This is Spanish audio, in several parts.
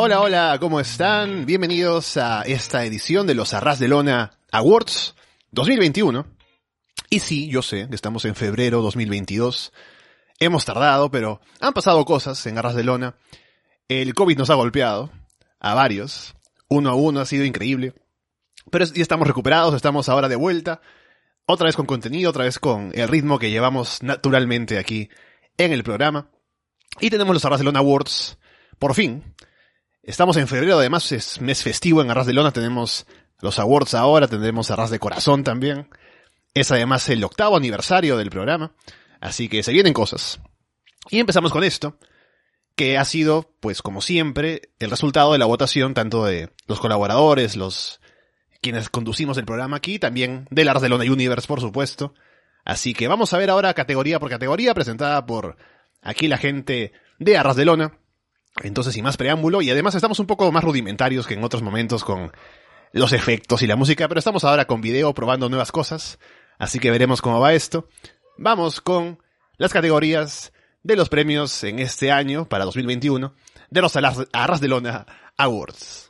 Hola, hola, ¿cómo están? Bienvenidos a esta edición de los Arras de Lona Awards 2021. Y sí, yo sé que estamos en febrero 2022. Hemos tardado, pero han pasado cosas en Arras de Lona. El COVID nos ha golpeado, a varios, uno a uno, ha sido increíble. Pero ya estamos recuperados, estamos ahora de vuelta, otra vez con contenido, otra vez con el ritmo que llevamos naturalmente aquí en el programa. Y tenemos los Arras de Lona Awards, por fin. Estamos en febrero, además es mes festivo en Arras de Lona, tenemos los awards ahora, tendremos Arras de Corazón también. Es además el 8º aniversario del programa, así que se vienen cosas. Y empezamos con esto, que ha sido, pues como siempre, el resultado de la votación tanto de los colaboradores, quienes conducimos el programa aquí, también del Arras de Lona Universe, por supuesto. Así que vamos a ver ahora categoría por categoría, presentada por aquí la gente de Arras de Lona. Entonces, sin más preámbulo, y además estamos un poco más rudimentarios que en otros momentos con los efectos y la música, pero estamos ahora con video probando nuevas cosas, así que veremos cómo va esto. Vamos con las categorías de los premios en este año, para 2021, de los Arras de Lona Awards.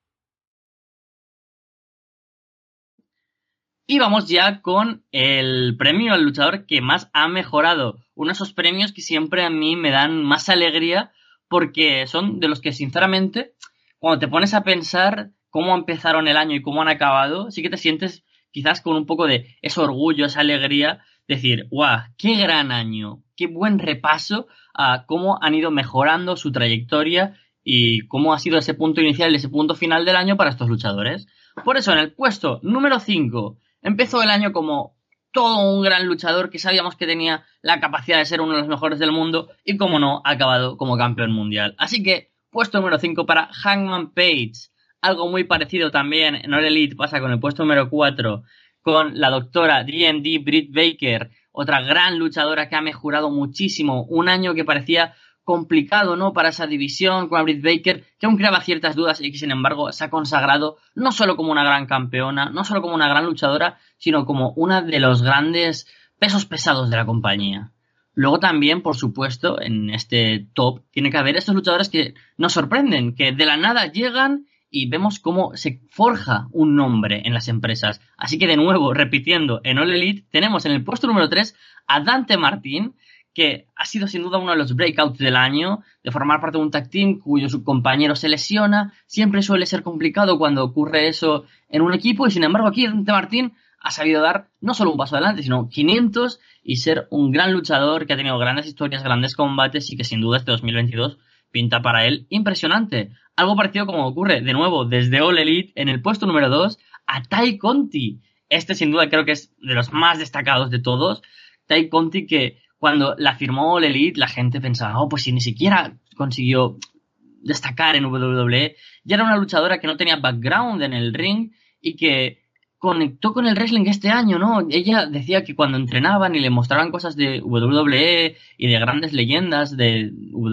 Y vamos ya con el premio al luchador que más ha mejorado. Uno de esos premios que siempre a mí me dan más alegría, porque son de los que, sinceramente, cuando te pones a pensar cómo empezaron el año y cómo han acabado, sí que te sientes quizás con un poco de ese orgullo, esa alegría, decir, ¡guau! ¡Qué gran año! ¡Qué buen repaso a cómo han ido mejorando su trayectoria y cómo ha sido ese punto inicial y ese punto final del año para estos luchadores! Por eso, en el puesto número 5, empezó el año como todo un gran luchador que sabíamos que tenía la capacidad de ser uno de los mejores del mundo y, como no, ha acabado como campeón mundial. Así que, puesto número 5 para Hangman Page. Algo muy parecido también en All Elite pasa con el puesto número 4 con la doctora D&D Britt Baker, otra gran luchadora que ha mejorado muchísimo. Un año que parecía complicado, ¿no?, para esa división con Britt Baker, que aún creaba ciertas dudas y que, sin embargo, se ha consagrado no solo como una gran campeona, no solo como una gran luchadora, sino como una de los grandes pesos pesados de la compañía. Luego también, por supuesto, en este top tiene que haber estos luchadores que nos sorprenden, que de la nada llegan y vemos cómo se forja un nombre en las empresas. Así que, de nuevo, repitiendo, en All Elite tenemos en el puesto número 3 a Dante Martín, que ha sido sin duda uno de los breakouts del año, de formar parte de un tag team cuyo subcompañero se lesiona. Siempre suele ser complicado cuando ocurre eso en un equipo, y sin embargo aquí Dante Martín ha sabido dar no solo un paso adelante, sino 500, y ser un gran luchador que ha tenido grandes historias, grandes combates, y que sin duda este 2022 pinta para él impresionante. Algo parecido como ocurre, de nuevo, desde All Elite, en el puesto número 2, a Tay Conti. Este sin duda creo que es de los más destacados de todos. Tay Conti, que cuando la firmó All Elite, la gente pensaba, oh, pues si ni siquiera consiguió destacar en WWE, ya era una luchadora que no tenía background en el ring y que conectó con el wrestling este año, ¿no? Ella decía que cuando entrenaban y le mostraban cosas de WWE y de grandes leyendas de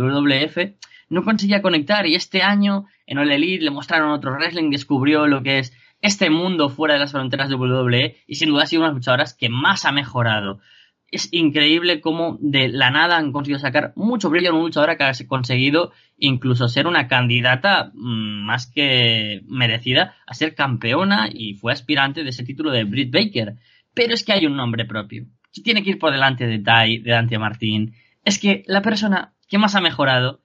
WWF, no conseguía conectar, y este año en All Elite le mostraron otro wrestling, descubrió lo que es este mundo fuera de las fronteras de WWE, y sin duda ha sido una de las luchadoras que más ha mejorado. Es increíble cómo de la nada han conseguido sacar mucho brillo en una luchadora que ha conseguido incluso ser una candidata más que merecida a ser campeona, y fue aspirante de ese título de Britt Baker. Pero es que hay un nombre propio que tiene que ir por delante de Dante Martín. Es que la persona que más ha mejorado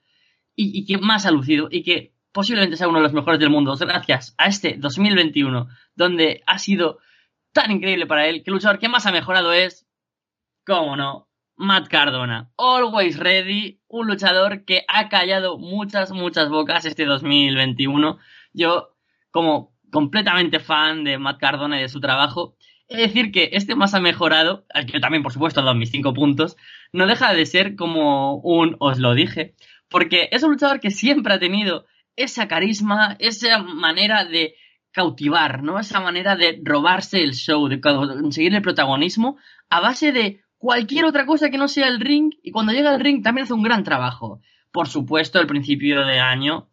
y que más ha lucido y que posiblemente sea uno de los mejores del mundo gracias a este 2021, donde ha sido tan increíble para él, que el luchador que más ha mejorado es, cómo no, Matt Cardona. Always ready, un luchador que ha callado muchas bocas este 2021. Yo, como completamente fan de Matt Cardona y de su trabajo, he de decir que este más ha mejorado, al que yo también, por supuesto, he dado mis 5 puntos, no deja de ser como un os lo dije, porque es un luchador que siempre ha tenido esa carisma, esa manera de cautivar, ¿no? Esa manera de robarse el show, de conseguir el protagonismo a base de cualquier otra cosa que no sea el ring, y cuando llega al ring también hace un gran trabajo. Por supuesto, el principio de año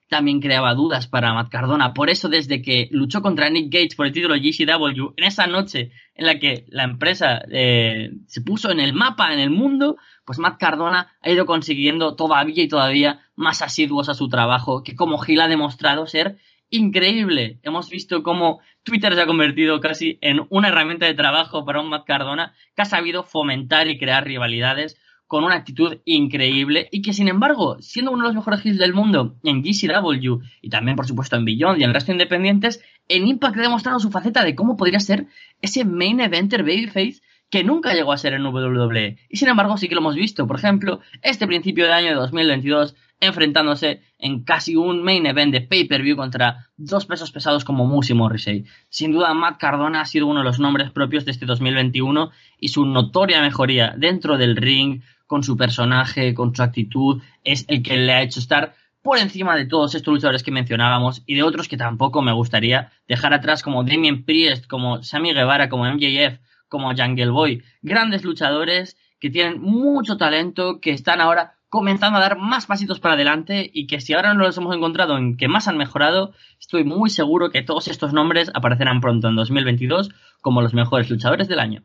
también creaba dudas para Matt Cardona. Por eso, desde que luchó contra Nick Gage por el título GCW, en esa noche en la que la empresa se puso en el mapa, en el mundo, pues Matt Cardona ha ido consiguiendo todavía y todavía más asiduos a su trabajo, que como Gil ha demostrado ser increíble. Hemos visto cómo Twitter se ha convertido casi en una herramienta de trabajo para un Matt Cardona que ha sabido fomentar y crear rivalidades con una actitud increíble y que, sin embargo, siendo uno de los mejores heels del mundo en GCW y también, por supuesto, en Beyond y en el resto de independientes, en Impact ha demostrado su faceta de cómo podría ser ese main eventer babyface que nunca llegó a ser en WWE. Y, sin embargo, sí que lo hemos visto. Por ejemplo, este principio de año de 2022 enfrentándose en casi un main event de pay-per-view contra dos pesos pesados como Moose y Morrissey. Sin duda, Matt Cardona ha sido uno de los nombres propios de este 2021 y su notoria mejoría dentro del ring, con su personaje, con su actitud, es el que le ha hecho estar por encima de todos estos luchadores que mencionábamos y de otros que tampoco me gustaría dejar atrás, como Damien Priest, como Sammy Guevara, como MJF, como Jungle Boy. Grandes luchadores que tienen mucho talento, que están ahora comenzando a dar más pasitos para adelante y que si ahora no los hemos encontrado en que más han mejorado, estoy muy seguro que todos estos nombres aparecerán pronto en 2022 como los mejores luchadores del año.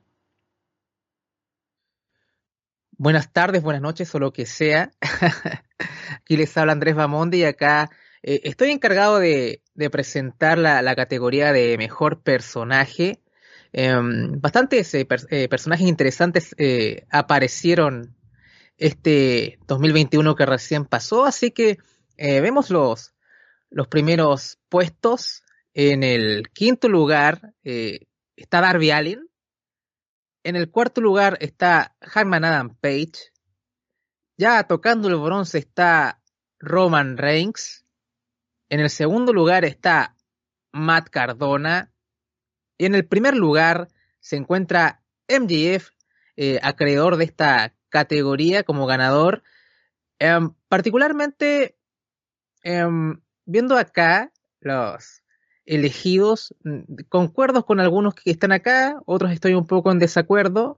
Buenas tardes, buenas noches o lo que sea. Aquí les habla Andrés Bamonde y acá estoy encargado de presentar la categoría de mejor personaje. Bastantes personajes interesantes aparecieron este 2021 que recién pasó, así que vemos los primeros puestos. En el quinto lugar está Darby Allin. En el cuarto lugar está Hangman Adam Page. Ya tocando el bronce está Roman Reigns. En el segundo lugar está Matt Cardona. Y en el primer lugar se encuentra MJF, acreedor de esta categoría como ganador. Particularmente, viendo acá los elegidos, concuerdo con algunos que están acá, otros estoy un poco en desacuerdo,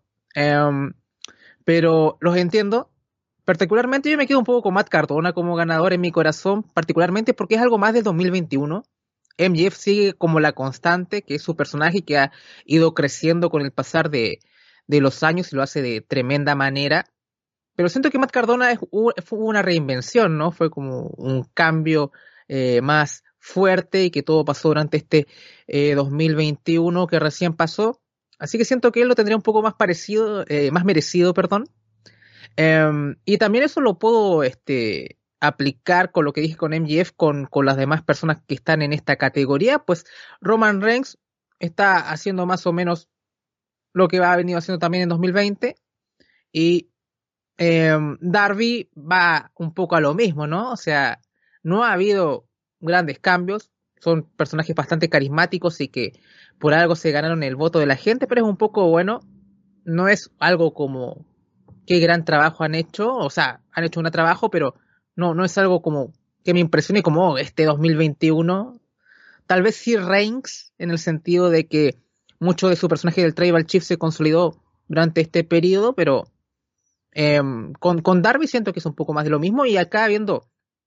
pero los entiendo. Particularmente yo me quedo un poco con Matt Cardona como ganador en mi corazón, particularmente porque es algo más del 2021. MJF sigue como la constante, que es su personaje que ha ido creciendo con el pasar de los años y lo hace de tremenda manera. Pero siento que Matt Cardona fue una reinvención, ¿no? Fue como un cambio más fuerte y que todo pasó durante este 2021 que recién pasó. Así que siento que él lo tendría un poco más más merecido, perdón. Y también eso lo puedo aplicar con lo que dije con MJF, con las demás personas que están en esta categoría. Pues Roman Reigns está haciendo más o menos lo que ha venido haciendo también en 2020 y Darby va un poco a lo mismo, ¿no? O sea, no ha habido grandes cambios, son personajes bastante carismáticos y que por algo se ganaron el voto de la gente, pero es un poco, bueno, no es algo como qué gran trabajo han hecho, o sea, han hecho un gran trabajo, pero no es algo como que me impresione como este 2021. Tal vez sí Reigns, en el sentido de que mucho de su personaje del Tribal Chief se consolidó durante este periodo, pero con Darby siento que es un poco más de lo mismo. Y acá viendo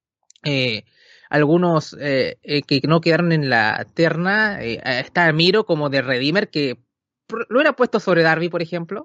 algunos que no quedaron en la terna, está Miro como de Redeemer, que lo hubiera puesto sobre Darby, por ejemplo.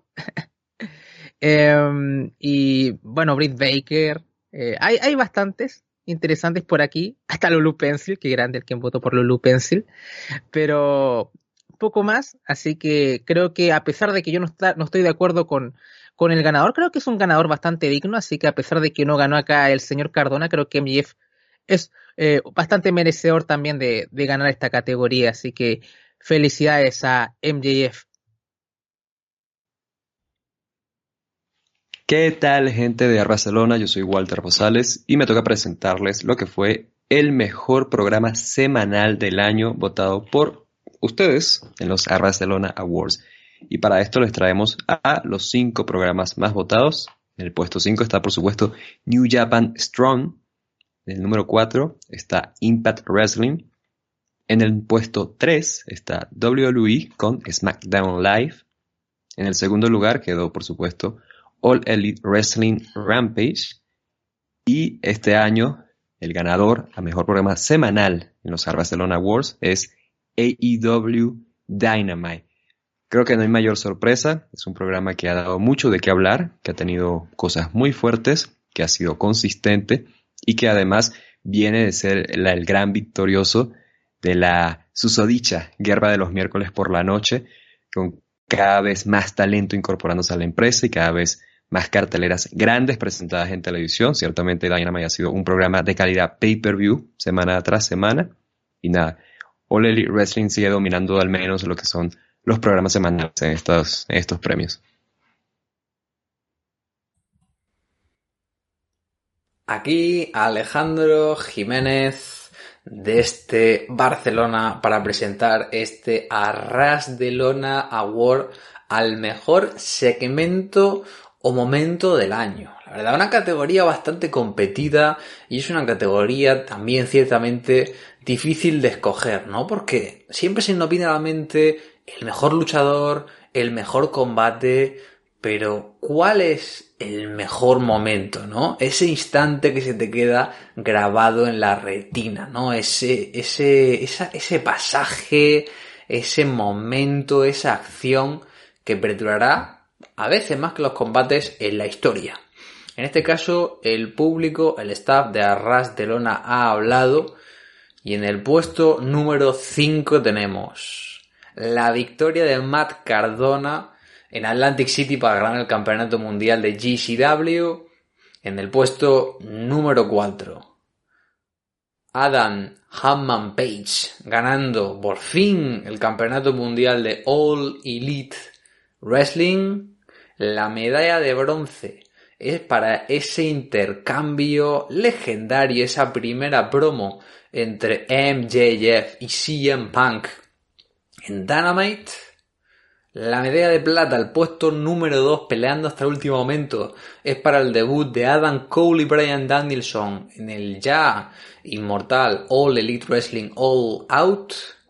Y bueno, Britt Baker, hay bastantes interesantes por aquí, hasta Lulu Pencil, qué grande el que votó por Lulu Pencil, pero poco más. Así que creo que a pesar de que yo no estoy de acuerdo con el ganador, creo que es un ganador bastante digno. Así que a pesar de que no ganó acá el señor Cardona, creo que MJF es bastante merecedor también de ganar esta categoría. Así que felicidades a MJF. ¿Qué tal, gente de Barcelona? Yo soy Walter Rosales y me toca presentarles lo que fue el mejor programa semanal del año votado por ustedes en los Barcelona Awards. Y para esto les traemos a los 5 programas más votados. En el puesto 5 está, por supuesto, New Japan Strong. En el número 4 está Impact Wrestling. En el puesto 3 está WWE con SmackDown Live. En el segundo lugar quedó, por supuesto, All Elite Wrestling Rampage. Y este año el ganador a mejor programa semanal en los Barcelona Awards es AEW Dynamite. Creo que no hay mayor sorpresa. Es un programa que ha dado mucho de qué hablar, que ha tenido cosas muy fuertes, que ha sido consistente y que además viene de ser el gran victorioso de la susodicha Guerra de los Miércoles por la Noche, con cada vez más talento incorporándose a la empresa y cada vez más carteleras grandes presentadas en televisión. Ciertamente Dynamite ha sido un programa de calidad pay-per-view semana tras semana. Y nada, All Elite Wrestling sigue dominando al menos lo que son los programas semanales en estos premios. Aquí Alejandro Jiménez desde Barcelona para presentar este Arras de Lona Award al mejor segmento o momento del año. La verdad, una categoría bastante competida y es una categoría también ciertamente difícil de escoger, ¿no? Porque siempre se nos viene a la mente el mejor luchador, el mejor combate, pero ¿cuál es el mejor momento, no? Ese instante que se te queda grabado en la retina, ¿no? Ese pasaje, ese momento, esa acción que perdurará a veces más que los combates en la historia. En este caso, el público, el staff de Arras de Lona ha hablado y en el puesto número 5 tenemos la victoria de Matt Cardona en Atlantic City para ganar el campeonato mundial de GCW. En el puesto número 4, Adam Hammond Page ganando por fin el campeonato mundial de All Elite Wrestling. La medalla de bronce es para ese intercambio legendario, esa primera promo entre MJF y CM Punk en Dynamite. La medalla de plata, el puesto número 2, peleando hasta el último momento, es para el debut de Adam Cole y Bryan Danielson en el ya inmortal All Elite Wrestling All Out.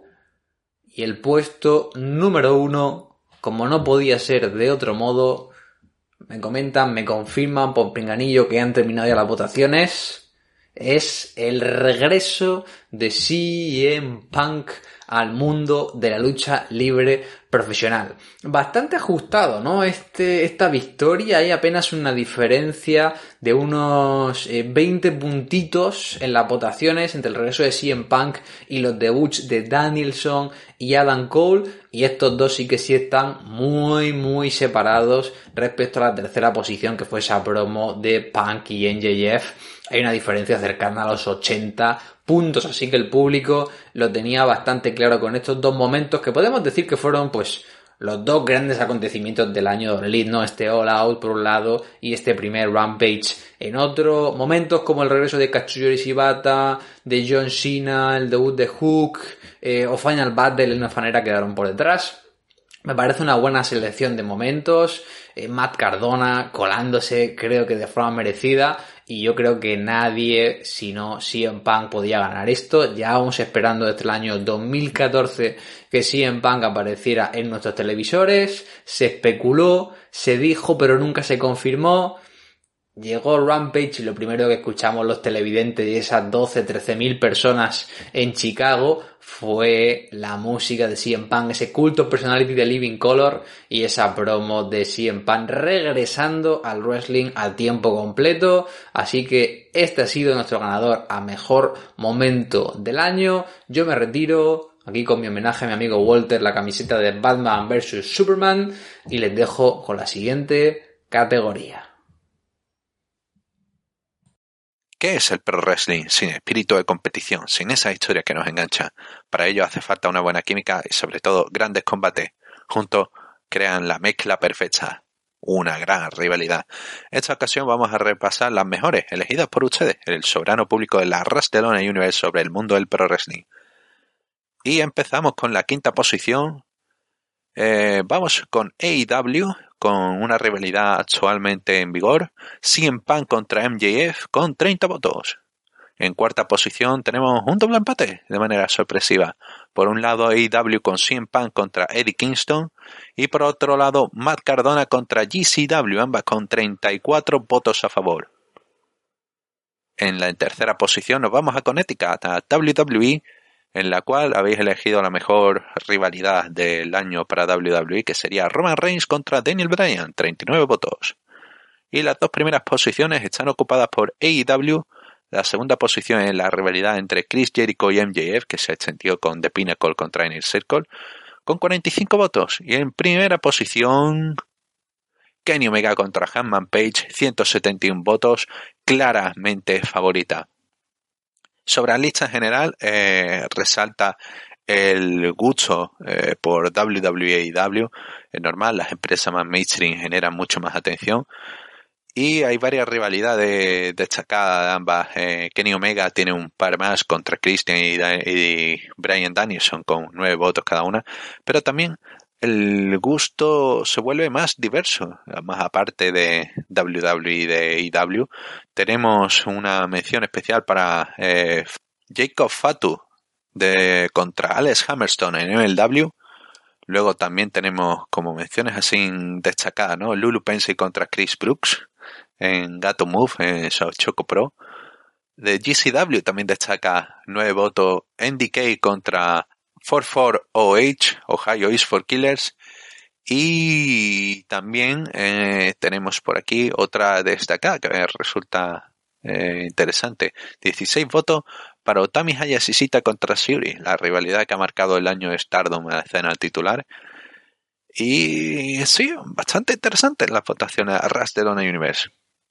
Y el puesto número 1, como no podía ser de otro modo, me comentan, me confirman por pinganillo que han terminado ya las votaciones, es el regreso de CM Punk al mundo de la lucha libre profesional. Bastante ajustado, ¿no? Esta victoria, hay apenas una diferencia de unos 20 puntitos en las votaciones entre el regreso de CM Punk y los debuts de Danielson y Adam Cole, y estos dos sí están muy separados respecto a la tercera posición, que fue esa promo de Punk y MJF. Hay una diferencia cercana a los 80 puntos, así que el público lo tenía bastante claro con estos dos momentos que podemos decir que fueron pues los dos grandes acontecimientos del año de Elite, ¿no? Este All Out por un lado y este primer Rampage en otro. Momentos como el regreso de Katsuyori Shibata, de John Cena, el debut de Hook o Final Battle en una fanera quedaron por detrás. Me parece una buena selección de momentos. Matt Cardona colándose, creo que de forma merecida. Y yo creo que nadie, sino CM Punk, podía ganar esto. Ya vamos esperando desde el año 2014 que CM Punk apareciera en nuestros televisores. Se especuló, se dijo, pero nunca se confirmó. Llegó Rampage y lo primero que escuchamos los televidentes y esas 13.000 personas en Chicago fue la música de CM Punk, ese culto personality de Living Color y esa promo de CM Punk regresando al wrestling a tiempo completo. Así que este ha sido nuestro ganador a mejor momento del año. Yo me retiro aquí con mi homenaje a mi amigo Walter, la camiseta de Batman vs Superman, y les dejo con la siguiente categoría. ¿Qué es el pro wrestling sin espíritu de competición, sin esa historia que nos engancha? Para ello hace falta una buena química y sobre todo grandes combates. Juntos crean la mezcla perfecta, una gran rivalidad. En esta ocasión vamos a repasar las mejores elegidas por ustedes, el soberano público de la Arras de Lona Universe sobre el mundo del pro wrestling. Y empezamos con la quinta posición. Vamos con AEW, con una rivalidad actualmente en vigor, CM Punk contra MJF con 30 votos. En cuarta posición tenemos un doble empate de manera sorpresiva. Por un lado AEW con CM Punk contra Eddie Kingston y por otro lado Matt Cardona contra GCW, ambas con 34 votos a favor. En la tercera posición nos vamos a Connecticut, a WWE, en la cual habéis elegido la mejor rivalidad del año para WWE, que sería Roman Reigns contra Daniel Bryan, 39 votos. Y las dos primeras posiciones están ocupadas por AEW. La segunda posición es la rivalidad entre Chris Jericho y MJF, que se extendió con The Pinnacle contra Inner Circle, con 45 votos. Y en primera posición, Kenny Omega contra Hangman Page, 171 votos, claramente favorita. Sobre la lista en general, resalta el gusto por WWE y AEW. Es normal, las empresas más mainstream generan mucho más atención. Y hay varias rivalidades destacadas de ambas. Kenny Omega tiene un par más contra Christian y Bryan Danielson con 9 votos cada una. Pero también el gusto se vuelve más diverso. Más aparte de WWE y de AEW, tenemos una mención especial para Jacob Fatu contra Alex Hammerstone en MLW. Luego también tenemos como menciones así destacadas, ¿no? Lulu Pensy contra Chris Brooks en Gato Move, en South Choco Pro. De GCW también destaca 9 votos NDK contra 44OH, Ohio is for Killers. Y también tenemos por aquí otra destacada que resulta interesante. 16 votos para Utami Hayashishita contra Shuri, la rivalidad que ha marcado el año Stardom en la escena titular. Y sí, bastante interesante las votaciones a Ras de Lona Universe.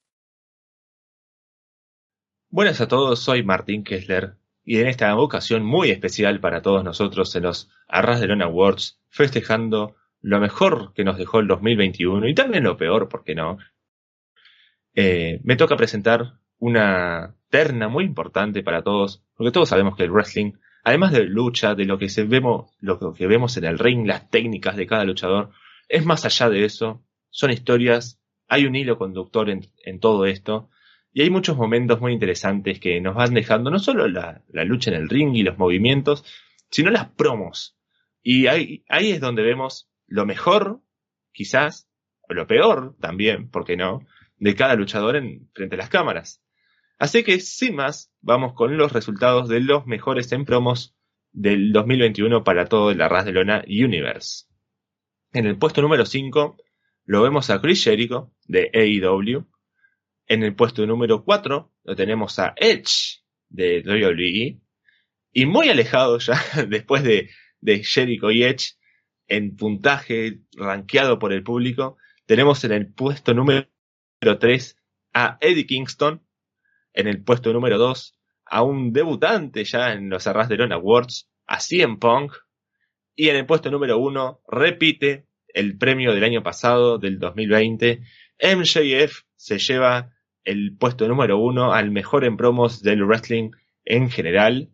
Buenas a todos, soy Martín Kessler y en esta ocasión muy especial para todos nosotros en los Arras de Lona Awards, festejando lo mejor que nos dejó el 2021 y también lo peor, ¿por qué no? Me toca presentar una terna muy importante para todos, porque todos sabemos que el wrestling, además de lucha, de lo que vemos en el ring, las técnicas de cada luchador, es más allá de eso, son historias, hay un hilo conductor en todo esto, y hay muchos momentos muy interesantes que nos van dejando no solo la lucha en el ring y los movimientos, sino las promos. Y ahí es donde vemos lo mejor, quizás, o lo peor también, ¿por qué no?, de cada luchador frente a las cámaras. Así que, sin más, vamos con los resultados de los mejores en promos del 2021 para todo el Arras de Lona Universe. En el puesto número 5 lo vemos a Chris Jericho de AEW. En el puesto número 4 lo tenemos a Edge de WWE. Y muy alejado ya, después de Jericho y Edge, en puntaje rankeado por el público, tenemos en el puesto número 3 a Eddie Kingston. En el puesto número 2 a un debutante ya en los Arras de Lona Awards, a CM Punk. Y en el puesto número 1 repite el premio del año pasado, del 2020. MJF se lleva el puesto número 1 al mejor en promos del wrestling en general.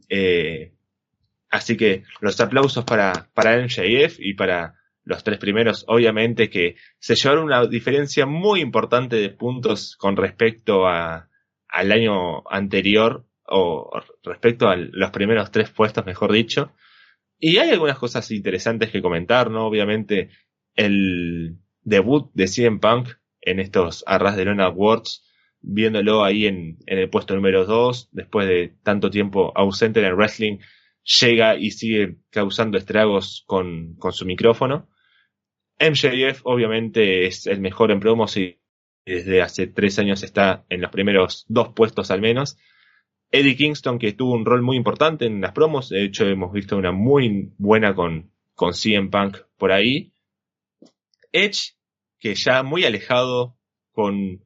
Así que los aplausos para MJF y para los tres primeros, obviamente, que se llevaron una diferencia muy importante de puntos con respecto al año anterior, o respecto a los primeros 3 puestos, mejor dicho. Y hay algunas cosas interesantes que comentar, ¿no? Obviamente, el debut de CM Punk en estos Arras de Lona Awards, viéndolo ahí en el puesto número 2, después de tanto tiempo ausente en el wrestling, llega y sigue causando estragos con su micrófono. MJF obviamente es el mejor en promos y desde hace 3 años está en los primeros 2 puestos al menos. Eddie Kingston, que tuvo un rol muy importante en las promos, de hecho hemos visto una muy buena con CM Punk por ahí. Edge, que ya muy alejado, con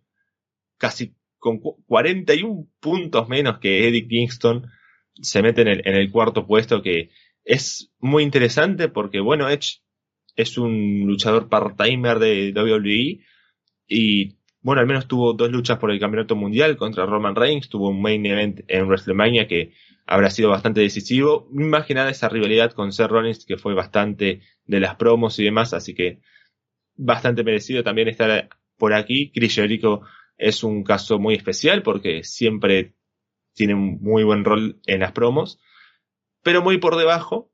41 puntos menos que Eddie Kingston, se mete en el cuarto puesto, que es muy interesante porque, bueno, Edge es un luchador part-timer de WWE y, bueno, al menos tuvo 2 luchas por el campeonato mundial contra Roman Reigns, tuvo un main event en WrestleMania que habrá sido bastante decisivo. Más que nada esa rivalidad con Seth Rollins, que fue bastante de las promos y demás, así que bastante merecido también estar por aquí. Chris Jericho es un caso muy especial porque siempre tiene un muy buen rol en las promos, pero muy por debajo,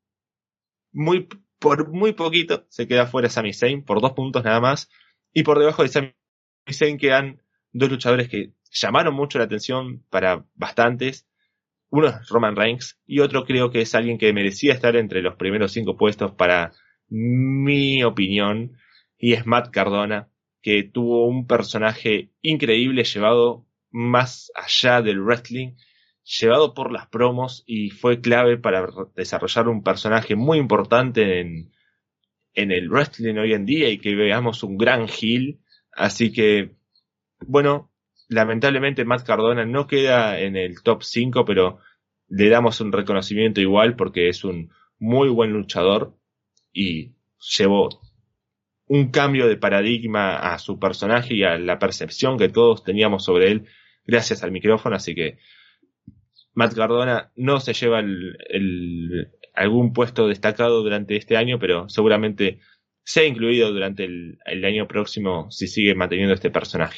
por muy poquito, se queda fuera Sami Zayn, por 2 puntos nada más, y por debajo de Sami Zayn quedan 2 luchadores que llamaron mucho la atención para bastantes. Uno es Roman Reigns y otro creo que es alguien que merecía estar entre los primeros 5 puestos para mi opinión, y es Matt Cardona, que tuvo un personaje increíble llevado más allá del wrestling, llevado por las promos, y fue clave para desarrollar un personaje muy importante en el wrestling hoy en día y que veamos un gran heel. Así que, bueno, lamentablemente Matt Cardona no queda en el top 5, pero le damos un reconocimiento igual porque es un muy buen luchador y llevó un cambio de paradigma a su personaje y a la percepción que todos teníamos sobre él gracias al micrófono. Así que Matt Cardona no se lleva algún puesto destacado durante este año, pero seguramente sea incluido durante el año próximo si sigue manteniendo este personaje.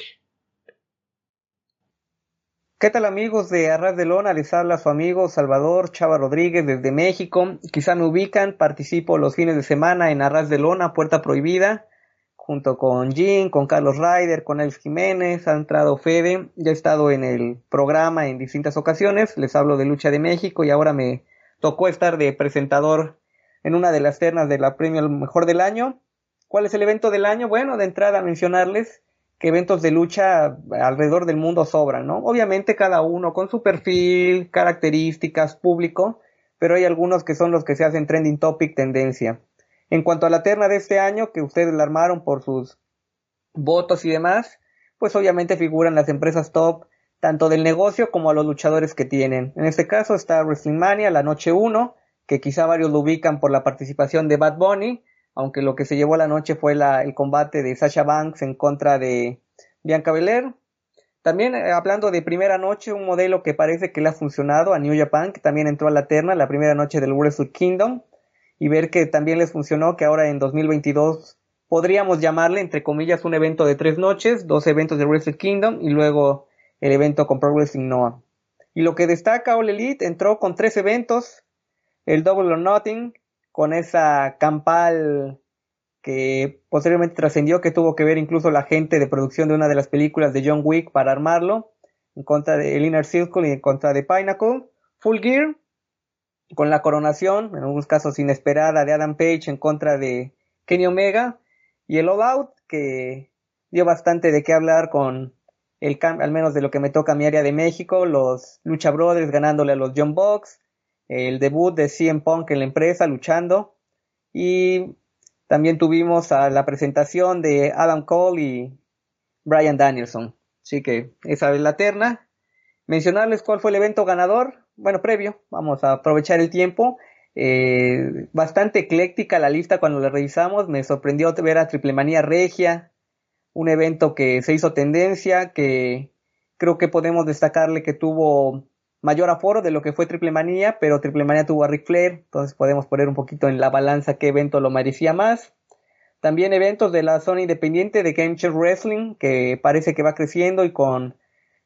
¿Qué tal, amigos de Arras de Lona? Les habla su amigo Salvador Chava Rodríguez desde México. Quizá me ubican, participo los fines de semana en Arras de Lona, Puerta Prohibida, junto con Jim, con Carlos Ryder, con Alex Jiménez, ha entrado Fede. Ya he estado en el programa en distintas ocasiones, les hablo de Lucha de México y ahora me tocó estar de presentador en una de las ternas de la premio al mejor del año. ¿Cuál es el evento del año? Bueno, de entrada mencionarles que eventos de lucha alrededor del mundo sobran, ¿no? Obviamente cada uno con su perfil, características, público, pero hay algunos que son los que se hacen trending topic, tendencia. En cuanto a la terna de este año, que ustedes la armaron por sus votos y demás, pues obviamente figuran las empresas top, tanto del negocio como a los luchadores que tienen. En este caso está WrestleMania, la noche 1, que quizá varios lo ubican por la participación de Bad Bunny, aunque lo que se llevó la noche fue el combate de Sasha Banks en contra de Bianca Belair. También hablando de primera noche, un modelo que parece que le ha funcionado a New Japan, que también entró a la terna, la primera noche del Wrestle Kingdom, y ver que también les funcionó, que ahora en 2022 podríamos llamarle, entre comillas, un evento de 3 noches, 2 eventos de Wrestle Kingdom, y luego el evento con Pro Wrestling Noah. Y lo que destaca All Elite, entró con 3 eventos, el Double or Nothing, con esa campal que posteriormente trascendió, que tuvo que ver incluso la gente de producción de una de las películas de John Wick para armarlo, en contra de el Inner Circle y en contra de Pinnacle. Full Gear, con la coronación, en algunos casos inesperada, de Adam Page en contra de Kenny Omega, y el All Out, que dio bastante de qué hablar con al menos de lo que me toca a mi área de México, los Lucha Brothers ganándole a los Young Bucks, el debut de CM Punk en la empresa luchando, y también tuvimos a la presentación de Adam Cole y Bryan Danielson. Así que esa es la terna. Mencionarles cuál fue el evento ganador. Bueno, previo, vamos a aprovechar el tiempo. Bastante ecléctica la lista cuando la revisamos. Me sorprendió ver a Triple Manía Regia, un evento que se hizo tendencia, que creo que podemos destacarle que tuvo mayor aforo de lo que fue Triple Manía, pero Triple Manía tuvo a Ric Flair, entonces podemos poner un poquito en la balanza qué evento lo merecía más. También eventos de la zona independiente de Game Changer Wrestling, que parece que va creciendo, y con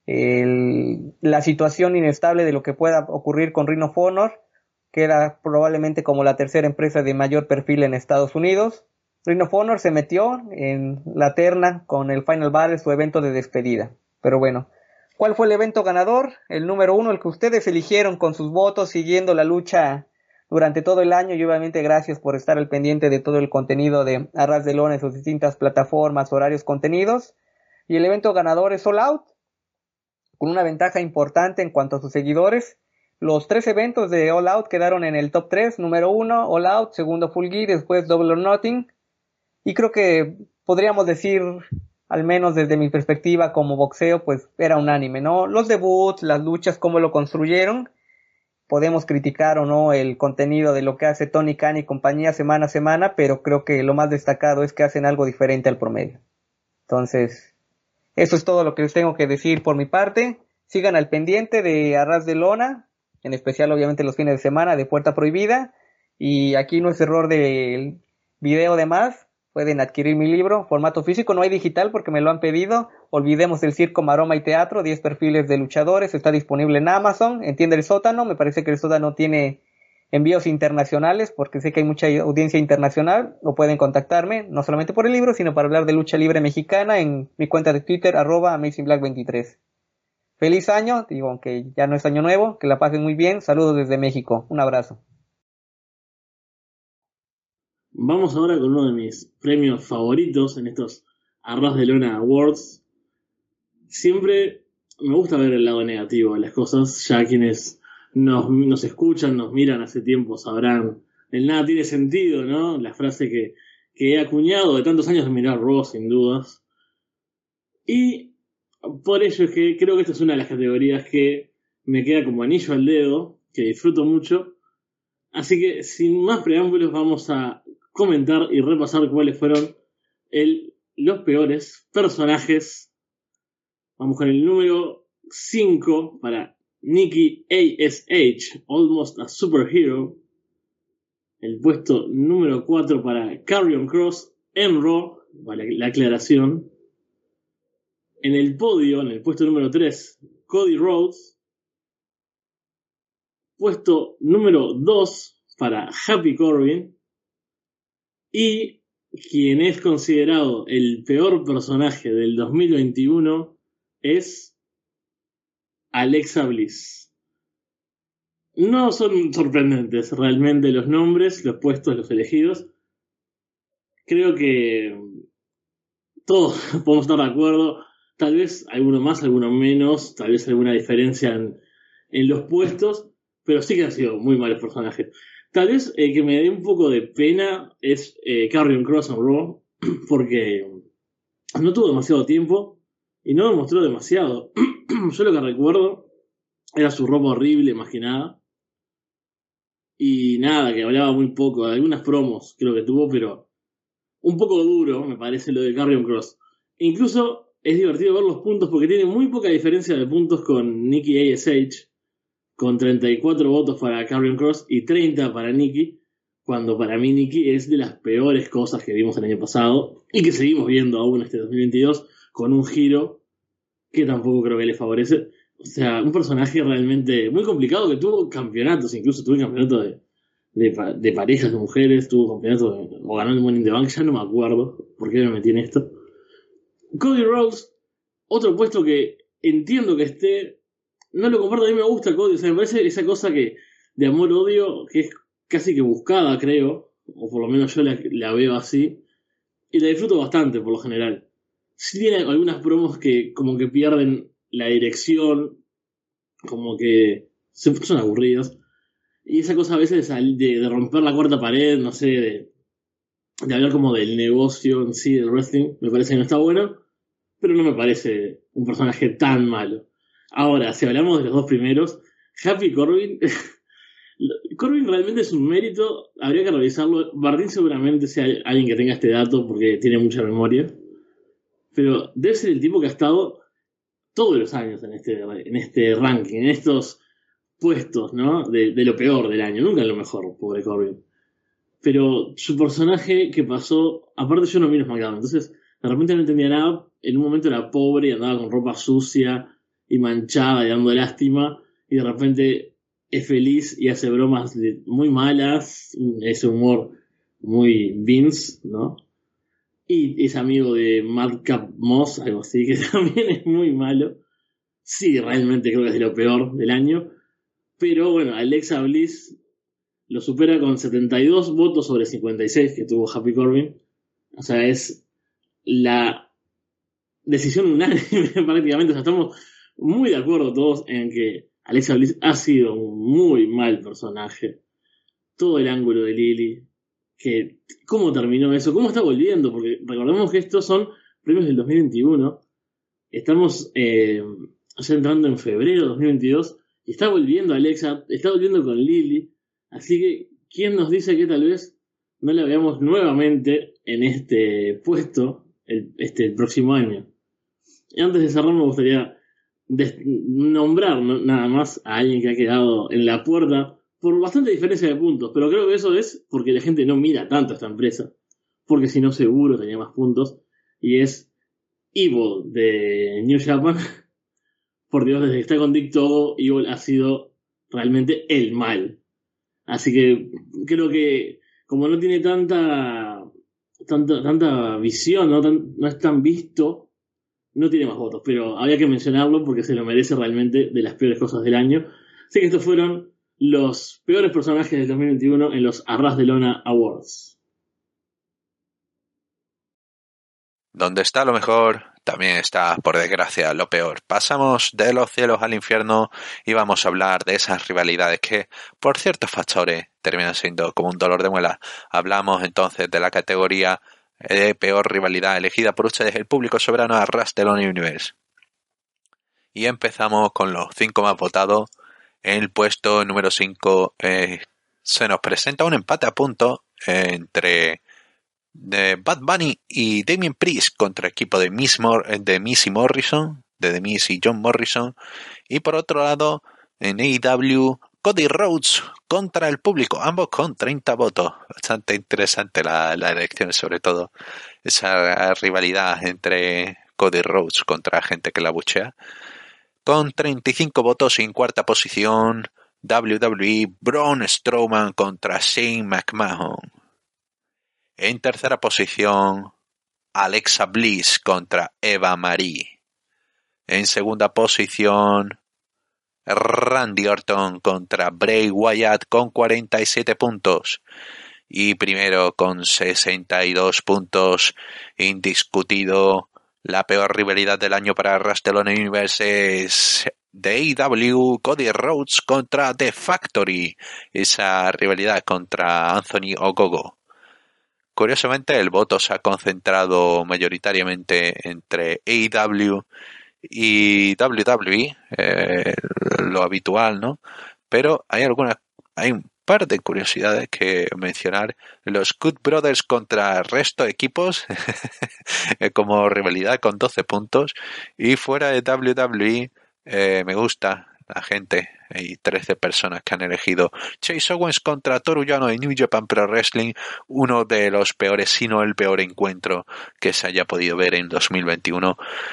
la situación inestable de lo que pueda ocurrir con Ring of Honor, que era probablemente como la tercera empresa de mayor perfil en Estados Unidos. Ring of Honor se metió en la terna con el Final Battle, su evento de despedida. Pero bueno, ¿cuál fue el evento ganador? El número 1, el que ustedes eligieron con sus votos, siguiendo la lucha durante todo el año, y obviamente gracias por estar al pendiente de todo el contenido de Arras de Lona en sus distintas plataformas, horarios, contenidos. Y el evento ganador es All Out, con una ventaja importante en cuanto a sus seguidores. Los 3 eventos de All Out quedaron en el top 3, número 1 All Out, segundo Full Gear, después Double or Nothing. Y creo que podríamos decir, al menos desde mi perspectiva como boxeo, pues era unánime, ¿no? Los debuts, las luchas, cómo lo construyeron. Podemos criticar o no el contenido de lo que hace Tony Khan y compañía semana a semana, pero creo que lo más destacado es que hacen algo diferente al promedio. Entonces, eso es todo lo que les tengo que decir por mi parte. Sigan al pendiente de Arras de Lona, en especial obviamente los fines de semana de Puerta Prohibida. Y aquí no es error del video de más. Pueden adquirir mi libro, formato físico, no hay digital porque me lo han pedido. Olvidemos el circo, maroma y teatro, 10 perfiles de luchadores, está disponible en Amazon, en Tienda El Sótano. Me parece que El Sótano tiene envíos internacionales, porque sé que hay mucha audiencia internacional. O pueden contactarme, no solamente por el libro, sino para hablar de lucha libre mexicana, en mi cuenta de Twitter, @AmazingBlack23. Feliz año, digo, aunque ya no es año nuevo, que la pasen muy bien. Saludos desde México. Un abrazo. Vamos ahora con uno de mis premios favoritos en estos Arras de Lona Awards. Siempre me gusta ver el lado negativo de las cosas, ya quienes nos escuchan, nos miran hace tiempo sabrán, el nada tiene sentido, ¿no? La frase que he acuñado de tantos años de mirar Raw, sin dudas. Y por ello es que creo que esta es una de las categorías que me queda como anillo al dedo, que disfruto mucho. Así que sin más preámbulos vamos a comentar y repasar cuáles fueron los peores personajes. Vamos con el número 5 para Nikki A.S.H., Almost a Superhero. El puesto número 4 para Karrion Kross en Raw, vale la aclaración. En el podio, en el puesto número 3, Cody Rhodes. Puesto número 2 para Happy Corbin. Y quien es considerado el peor personaje del 2021 es Alexa Bliss. No son sorprendentes realmente los nombres, los puestos, los elegidos. Creo que todos podemos estar de acuerdo. Tal vez alguno más, alguno menos. Tal vez alguna diferencia en los puestos. Pero sí que han sido muy malos personajes. Tal vez que me dé un poco de pena es Karrion Kross en Raw. Porque no tuvo demasiado tiempo y no demostró demasiado. Yo lo que recuerdo era su ropa horrible, más que nada. Y nada, que hablaba muy poco. Algunas promos creo que tuvo, pero un poco duro, me parece, lo de Karrion Kross. Incluso es divertido ver los puntos porque tiene muy poca diferencia de puntos con Nikki A.S.H., con 34 votos para Karrion Kross y 30 para Nikki, cuando para mí Nikki es de las peores cosas que vimos el año pasado y que seguimos viendo aún este 2022 con un giro que tampoco creo que le favorece. O sea, un personaje realmente muy complicado que tuvo campeonatos, incluso tuvo campeonato de parejas de mujeres, tuvo campeonato o ganó el Money in the Bank, ya no me acuerdo por qué me metí en esto. Cody Rhodes, otro puesto que entiendo que esté, no lo comparto, a mí me gusta Cody, o sea, me parece esa cosa que de amor-odio que es casi que buscada, creo, o por lo menos yo la veo así, y la disfruto bastante por lo general. Sí tiene algunas promos que como que pierden la dirección, como que son aburridas, y esa cosa a veces de romper la cuarta pared, no sé, de hablar como del negocio en sí, del wrestling, me parece que no está bueno, pero no me parece un personaje tan malo. Ahora, si hablamos de los dos primeros, Happy Corbin, Corbin realmente es un mérito, habría que revisarlo. Bardín seguramente sea alguien que tenga este dato porque tiene mucha memoria, pero debe ser el tipo que ha estado todos los años en este ranking, en estos puestos, ¿no? De lo peor del año, nunca en lo mejor, pobre Corbin. Pero su personaje que pasó, aparte yo no miro SmackDown, entonces de repente no entendía nada, en un momento era pobre y andaba con ropa sucia y manchada y dando lástima, y de repente es feliz y hace bromas muy malas, ese humor muy Vince, ¿no? Y es amigo de Madcap Moss, algo así, que también es muy malo. Sí, realmente creo que es de lo peor del año. Pero bueno, Alexa Bliss lo supera con 72 votos sobre 56 que tuvo Happy Corbin. O sea, es la decisión unánime prácticamente. O sea, estamos muy de acuerdo todos en que Alexa Bliss ha sido un muy mal personaje. Todo el ángulo de Lily. Que, ¿cómo terminó eso? ¿Cómo está volviendo? Porque recordemos que estos son premios del 2021. Estamos ya entrando en febrero de 2022 y está volviendo Alexa, está volviendo con Lily. Así que, ¿quién nos dice que tal vez no la veamos nuevamente en este puesto el próximo año? Y antes de cerrar me gustaría nombrar nada más a alguien que ha quedado en la puerta por bastante diferencia de puntos, pero creo que eso es porque la gente no mira tanto a esta empresa, porque si no seguro tenía más puntos, y es Evil de New Japan. Por Dios, desde que está con Dick Togo, Evil ha sido realmente el mal. Así que creo que como no tiene tanta visión, no es tan visto, no tiene más votos, pero había que mencionarlo porque se lo merece realmente, de las peores cosas del año. Así que estos fueron los peores personajes del 2021 en los Arras de Lona Awards. Donde está lo mejor, también está, por desgracia, lo peor. Pasamos de los cielos al infierno y vamos a hablar de esas rivalidades que, por ciertos factores, terminan siendo como un dolor de muela. Hablamos entonces de la categoría de peor rivalidad elegida por ustedes, el público soberano a Arras de Lona Universe. Y empezamos con los 5 más votados. En el puesto número 5 se nos presenta un empate a puntos entre Bad Bunny y Damien Priest contra el equipo de Miz y Morrison, de The Miz y John Morrison. Y por otro lado, en AEW, Cody Rhodes contra el público, ambos con 30 votos. Bastante interesante la elección, sobre todo esa rivalidad entre Cody Rhodes contra gente que la buchea. Con 35 votos en cuarta posición, WWE, Braun Strowman contra Shane McMahon. En tercera posición, Alexa Bliss contra Eva Marie. En segunda posición, Randy Orton contra Bray Wyatt con 47 puntos. Y primero con 62 puntos, indiscutido, la peor rivalidad del año para Arras de Lona Universe es de AEW, Cody Rhodes contra The Factory. Esa rivalidad contra Anthony Ogogo. Curiosamente, el voto se ha concentrado mayoritariamente entre AEW y WWE, lo habitual, ¿no? Pero hay un par de curiosidades que mencionar. Los Good Brothers contra el resto de equipos, como rivalidad con 12 puntos. Y fuera de WWE, me gusta la gente. Hay 13 personas que han elegido Chase Owens contra Toru Yano de New Japan Pro Wrestling, uno de los peores, si no el peor encuentro que se haya podido ver en 2021.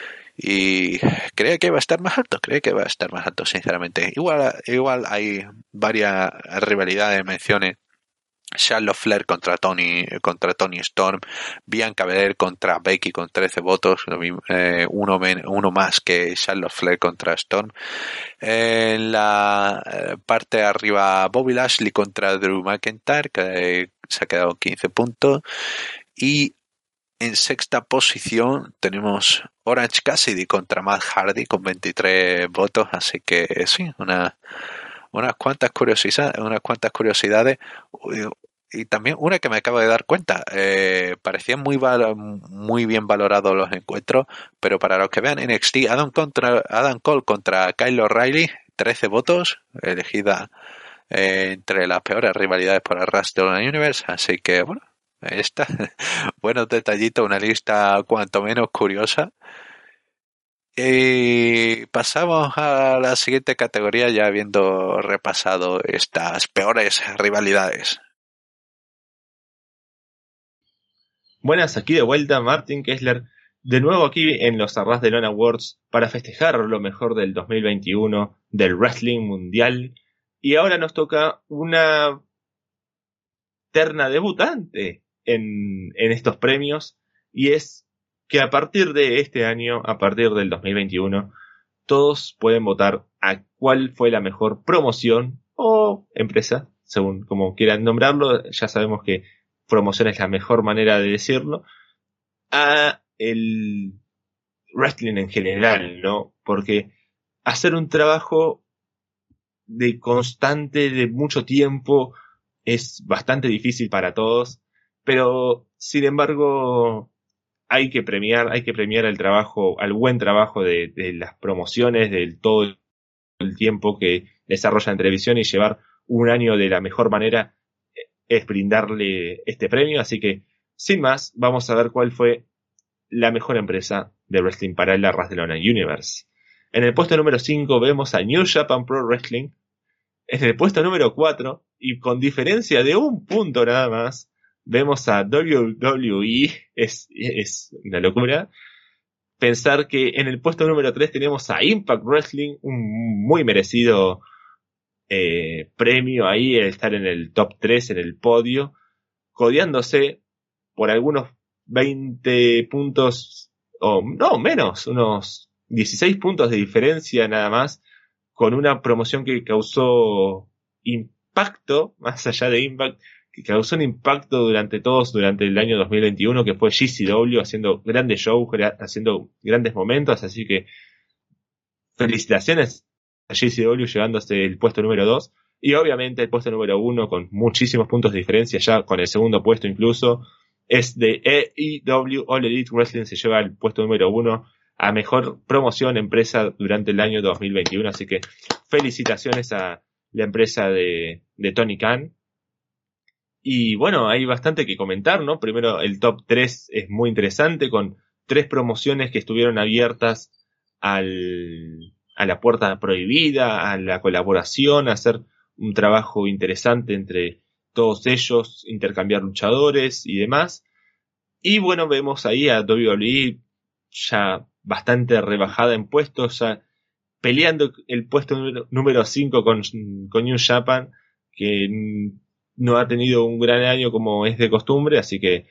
Y creo que va a estar más alto, sinceramente. Igual hay varias rivalidades, menciones. Charlotte Flair contra Tony Storm, Bianca Belair contra Becky con 13 votos, uno más que Charlotte Flair contra Storm. En la parte de arriba, Bobby Lashley contra Drew McIntyre, que se ha quedado 15 puntos. Y en sexta posición tenemos Orange Cassidy contra Matt Hardy con 23 votos, así que sí, unas cuantas curiosidades, y también una que me acabo de dar cuenta. Parecían muy bien valorados los encuentros, pero para los que vean NXT, Adam Cole contra Kyle O'Reilly, 13 votos, elegida entre las peores rivalidades por Arras de Lona Universe, así que bueno, ahí está. Buenos detallitos, una lista cuanto menos curiosa. Y pasamos a la siguiente categoría, ya habiendo repasado estas peores rivalidades. Buenas, aquí de vuelta Martin Kessler, de nuevo aquí en los Arras de Lona Awards para festejar lo mejor del 2021 del wrestling mundial. Y ahora nos toca una terna debutante en estos premios, y es que a partir de este año, a partir del 2021, todos pueden votar a cuál fue la mejor promoción o empresa, según como quieran nombrarlo. Ya sabemos que promoción es la mejor manera de decirlo, a el wrestling en general, ¿no? Porque hacer un trabajo de constante, de mucho tiempo, es bastante difícil para todos, pero sin embargo hay que premiar el trabajo, al buen trabajo de las promociones, de todo el tiempo que desarrollan en televisión, y llevar un año de la mejor manera es brindarle este premio. Así que, sin más, vamos a ver cuál fue la mejor empresa de wrestling para el Arras de Lona Universe. En el puesto número 5 vemos a New Japan Pro Wrestling. En el puesto número 4, y con diferencia de un punto nada más, vemos a WWE. Es una locura pensar que en el puesto número 3 tenemos a Impact Wrestling, un muy merecido premio ahí, el estar en el top 3, en el podio, codeándose por algunos 20 puntos o no, menos, unos 16 puntos de diferencia nada más, con una promoción que causó impacto, más allá de Impact, que causó un impacto durante el año 2021, que fue GCW haciendo grandes shows, haciendo grandes momentos, así que felicitaciones a GCW llevándose el puesto número 2, y obviamente el puesto número 1 con muchísimos puntos de diferencia, ya con el segundo puesto incluso, es de AEW. All Elite Wrestling se lleva el puesto número 1 a mejor promoción empresa durante el año 2021, así que felicitaciones a la empresa de Tony Khan. Y bueno, hay bastante que comentar, ¿no? Primero, el top 3 es muy interesante, con 3 promociones que estuvieron abiertas a la puerta prohibida, a la colaboración, a hacer un trabajo interesante entre todos ellos, intercambiar luchadores y demás. Y bueno, vemos ahí a WWE ya bastante rebajada en puestos, ya peleando el puesto número 5 con New Japan, que no ha tenido un gran año como es de costumbre, así que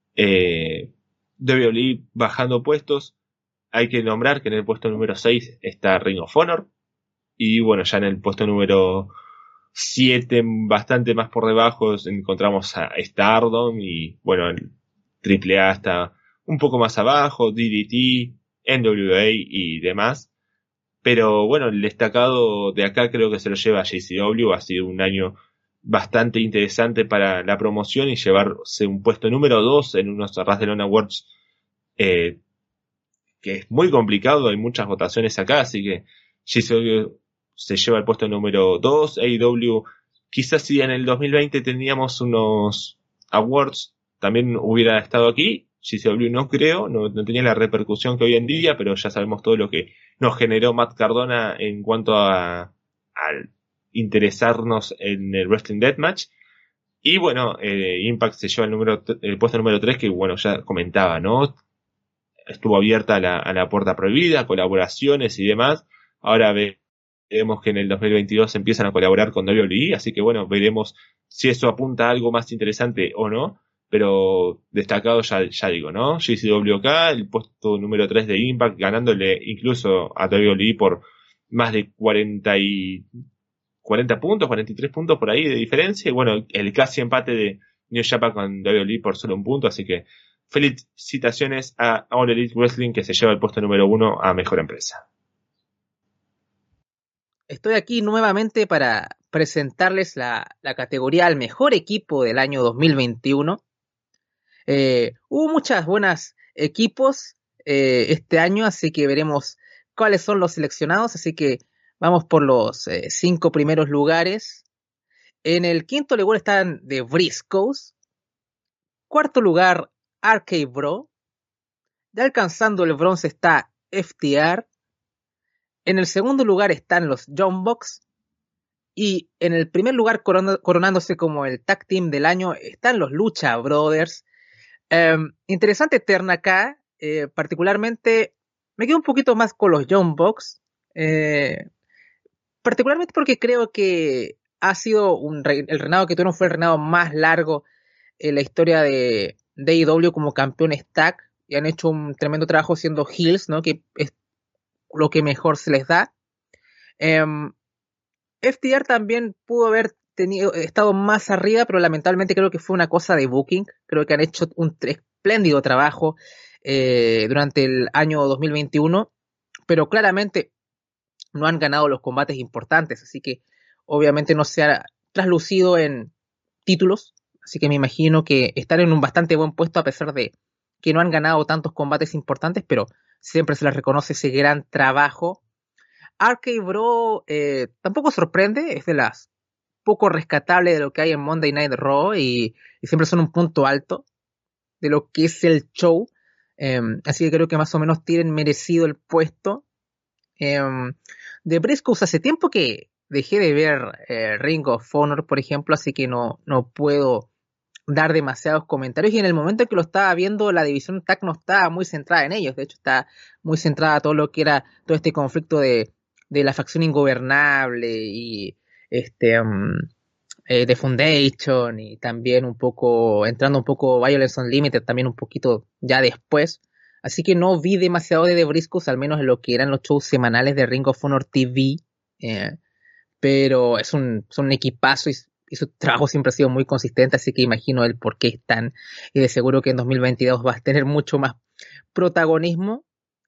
WWE bajando puestos. Hay que nombrar que en el puesto número 6 está Ring of Honor, y bueno, ya en el puesto número 7, bastante más por debajo, encontramos a Stardom, y bueno, el AAA está un poco más abajo, DDT, NWA y demás. Pero bueno, el destacado de acá creo que se lo lleva a JCW. Ha sido un año bastante interesante para la promoción, y llevarse un puesto número 2 en unos Arras de Lona Awards, que es muy complicado, hay muchas votaciones acá, así que JCW se lleva el puesto número 2. AEW, quizás si en el 2020 teníamos unos awards, también hubiera estado aquí. JCW no creo, no tenía la repercusión que hoy en día, pero ya sabemos todo lo que nos generó Matt Cardona en cuanto a interesarnos en el Wrestling Deathmatch. Y bueno, Impact se lleva el puesto número 3, que bueno, ya comentaba, ¿no? Estuvo abierta a la puerta prohibida, colaboraciones y demás. Ahora veremos que en el 2022 empiezan a colaborar con WWE, así que bueno, veremos si eso apunta a algo más interesante o no. Pero destacado ya digo, ¿no? JCW acá, el puesto número 3 de Impact, ganándole incluso a WWE por más de 40 puntos, 43 puntos por ahí de diferencia. Y bueno, el casi empate de New Japan con WWE por solo un punto, así que felicitaciones a All Elite Wrestling, que se lleva el puesto número 1 a mejor empresa. Estoy aquí nuevamente para presentarles la categoría al mejor equipo del año 2021. Hubo muchas buenas equipos este año, así que veremos cuáles son los seleccionados. Así que vamos por los 5 primeros lugares. En el quinto lugar están The Briscoes. Cuarto lugar, RK Bro. Ya alcanzando el bronce está FTR. En el segundo lugar están los Young Bucks. Y en el primer lugar, coronándose como el tag team del año, están los Lucha Brothers. Interesante terna acá. Particularmente me quedo un poquito más con los Young Bucks. Particularmente porque creo que ha sido el reinado que tuvieron fue el reinado más largo en la historia de AEW como campeones tag, y han hecho un tremendo trabajo siendo heels, ¿no? Que es lo que mejor se les da. FTR también pudo haber estado más arriba, pero lamentablemente creo que fue una cosa de booking. Creo que han hecho un espléndido trabajo durante el año 2021, pero claramente no han ganado los combates importantes, así que obviamente no se ha traslucido en títulos, así que me imagino que están en un bastante buen puesto a pesar de que no han ganado tantos combates importantes, pero siempre se les reconoce ese gran trabajo. RK Bro tampoco sorprende, es de las poco rescatables de lo que hay en Monday Night Raw, y siempre son un punto alto de lo que es el show, así que creo que más o menos tienen merecido el puesto. De Briscoes hace tiempo que dejé de ver Ring of Honor, por ejemplo, así que no puedo dar demasiados comentarios, y en el momento en que lo estaba viendo, la división tag no estaba muy centrada en ellos. De hecho, está muy centrada a todo lo que era todo este conflicto de la facción ingobernable y The Foundation, y también un poco entrando un poco Violence Unlimited también un poquito ya después. Así que no vi demasiado de The Briscoes, al menos en lo que eran los shows semanales de Ring of Honor TV. Pero son un equipazo y su trabajo siempre ha sido muy consistente, así que imagino el por qué están. Y de seguro que en 2022 va a tener mucho más protagonismo.